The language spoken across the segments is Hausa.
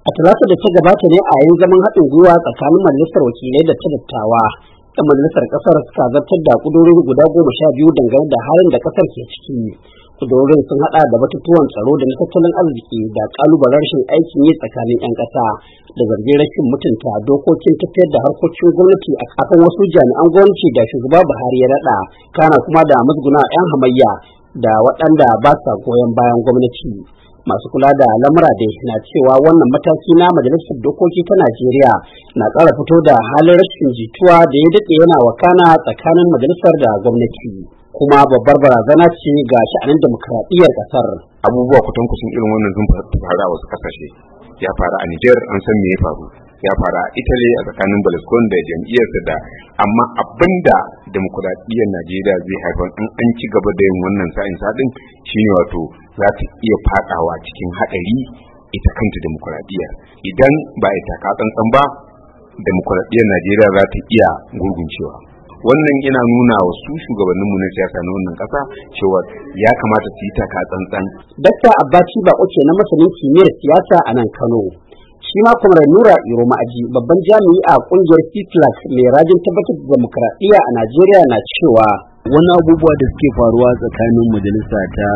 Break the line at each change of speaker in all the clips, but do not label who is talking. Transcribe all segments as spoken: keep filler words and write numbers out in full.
A talata da ta gabata ne a yayin zaman haɗin gwiwa tsakanin majalisar wakilai da ta dattawa, ɗan majalisar ƙasar suka zartar da ƙudurori guda goma sha biyu dangane da halin da ƙasar ke ciki. Ƙudurorin sun haɗa da batutuwan tsaro da na tattalin arziki da ƙalubalen rashin aikin yi tsakanin 'yan ƙasa da zargin rashin mutunta dokokin tafiyar da harkokin gwamnati a kafin wasu jami'an gwamnati da shugaba Buhari ya naɗa, kana kuma da musguna 'yan hamayya da waɗanda ba sa goyon bayan gwamnati. Masu kula da lamura dai na cewa wannan mataki na majalisar dokoki ta Najeriya na ƙara fito da halin rashin jituwa da ya daɗe yana wakana tsakanin majalisar da gwamnati, kuma babbar barazana ce ga sha'anin dimokuraɗiyyar ƙasar.
Abubuwa kutankucin irin wannan sun faru a wasu ƙasashe. Ya faru a Nijar, an san me ya faru. Ya faru a Italy a tsakanin Berlusconi da jam'iyyarsa, da amma abinda dimokuraɗiyyar Najeriya zai haifar in an ci gaba da yin wannan sa'in sadin shine wato za ta iya fadawa cikin haɗari ita kanta dimokuraɗiyyar. Idan ba a taka tsantsan ba, dimokuraɗiyyar Najeriya za ta iya gurguncewa. Wannan yana nuna wa su shugabanninmu na siyasa na wannan ƙasa cewa ya kamata su yi taka tsantsan.
Dakta Abachi Bako ke na masanin kimiyyar siyasa a nan Kano. Shi ma Kwamrar Nura Iro Ma'aji, babban jami'i a ƙungiyar C P L A C mai rajin tabbatar da demokradiyya a Najeriya, na cewa
wani abubuwa da suke faruwa tsakanin majalisa ta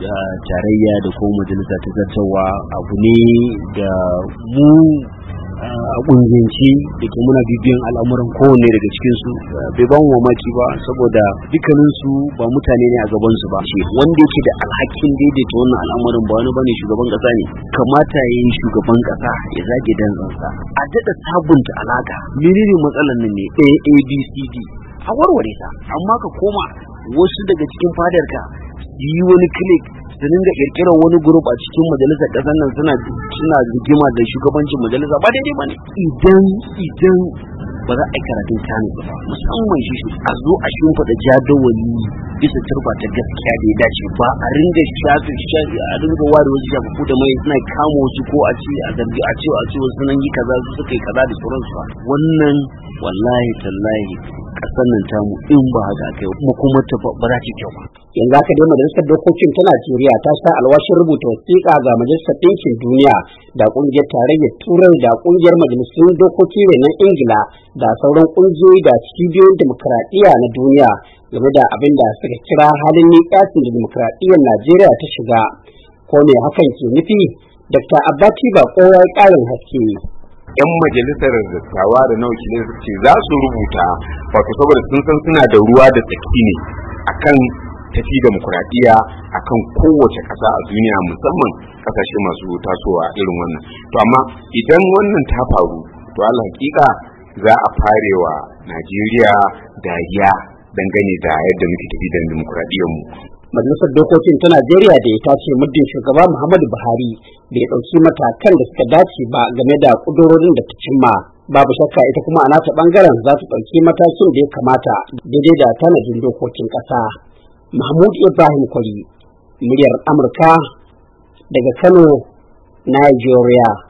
tarayya da kuma majalisa ta zartarwa abu ne da mu a ƙungiyance da ke muna bibiyan al'amuran kowanne daga cikinsu bai ba mu mamaki ba, saboda dukkaninsu ba mutane ne a gabansu ba. Wanda yake da alhakin daidaita wannan al'amuran ba wani bane shugaban ƙasa ne. Kamata ya yi shugaban ƙasa ya zage dantsansa a daɗa sabunta alaƙa. Menene matsalar nan ne? A A B C D a warware ta, amma ka koma wasu daga cikin fadarka yi wani click su dinga kirkirar wani group a cikin majalisar ƙasar nan suna suna rigima da shugabancin majalisa, ba daidai bane. Idan idan ba za a yi karatun kanu ba, musamman shi a zo a shimfiɗa jadawali bisa turba ta gaskiya da ya dace, ba a ringa shafi shafi a ringa ware wasu shafafu da mai suna kama wasu ko a ce a zargi a ce a ce wasu nan yi kaza su suka yi kaza da sauransu ba. Wannan wallahi tallahi ƙasar nan tamu in ba haka kai kuma kuma ta ba za ta kyau ba.
Yanzu haka dai majalisar dokokin ta Najeriya ta sha alwashin rubuta wasiƙa ga majalisar ɗinkin duniya da ƙungiyar tarayyar turai da ƙungiyar majalisun dokoki renon Ingila da sauran ƙungiyoyi da cibiyoyin dimokuraɗiyya na duniya game da abin da suka kira halin niƙasin da dimokuraɗiyyar Najeriya ta shiga. Ko me hakan ke nufi? Dakta Abachi Bako ya yi ƙarin haske.
'Yan majalisar dattawa da na wakilai su ce za su rubuta, wato saboda sun san suna da ruwa da tsaki ne akan tafi demokuraɗiyya akan kowace ƙasa a duniya, musamman ƙasashe masu tasowa irin wannan. To amma idan wannan ta faru, to Allah hakika za a farewa Najeriya dariya dangane da yadda muke tafi da demokuraɗiyyar mu.
Majalisar dokokin ta Najeriya da ita ce muddin shugaba Muhammadu Buhari bai ɗauki matakan da suka dace ba game da ƙudurorin da ta cimma. Babu shakka ita kuma a nata ɓangaren za ta ɗauki matakin da ya kamata daidai da tanadin dokokin ƙasa. Mahmud Ibrahim Kwari, muryar Amurka daga Kano, Nigeria.